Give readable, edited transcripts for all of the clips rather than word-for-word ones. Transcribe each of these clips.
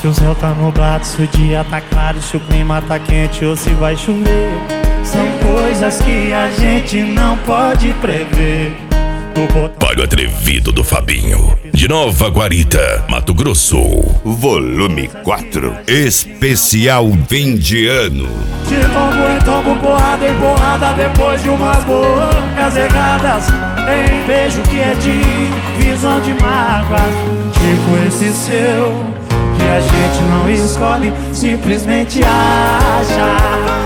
Se o céu tá nublado, se o dia tá claro, se o clima tá quente ou se vai chover. São coisas que a gente não pode prever. Pago Atrevido do Fabinho, de Nova Guarita, Mato Grosso. Volume 4, especial fim de ano. De tombo em tombo, porrada em porrada, depois de umas bocas erradas, tem beijo que é de visão de mágoas. Tipo esse seu, que a gente não escolhe, simplesmente acha.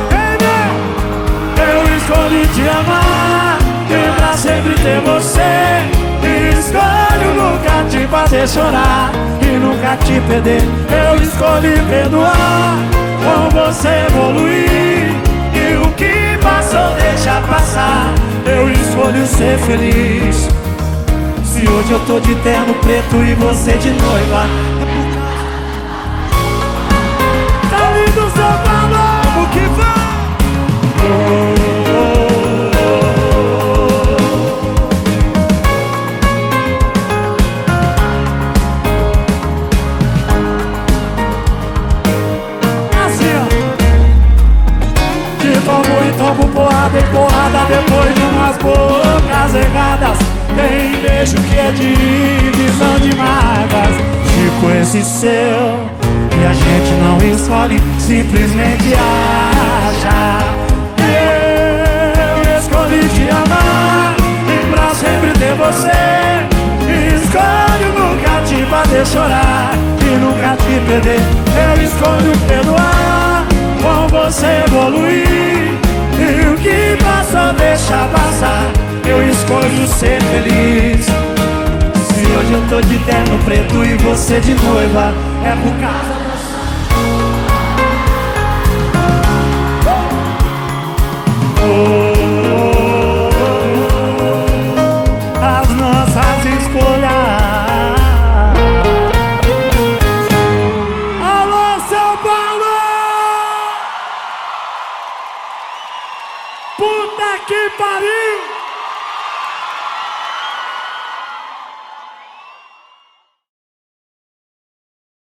Eu escolhi te amar e pra sempre ter você. Escolho nunca te fazer chorar e nunca te perder. Eu escolhi perdoar, com você evoluir, e o que passou deixa passar. Eu escolho ser feliz. Se hoje eu tô de terno preto e você de noiva, tá lindo o seu valor, o que vai? Tomo porrada em porrada, depois de umas bocas erradas, tem beijo que é de visão de mágoas. Tipo esse seu, que a gente não escolhe, simplesmente acha. Eu escolhi te amar e pra sempre ter você. Escolho nunca te fazer chorar e nunca te perder. Eu escolho perdoar, com você evoluir, e o que passou deixa passar. Eu escolho ser feliz. Se hoje eu tô de terno preto e você de noiva, é por causa as nossas escolhas. Alô, São Paulo! Puta que pariu!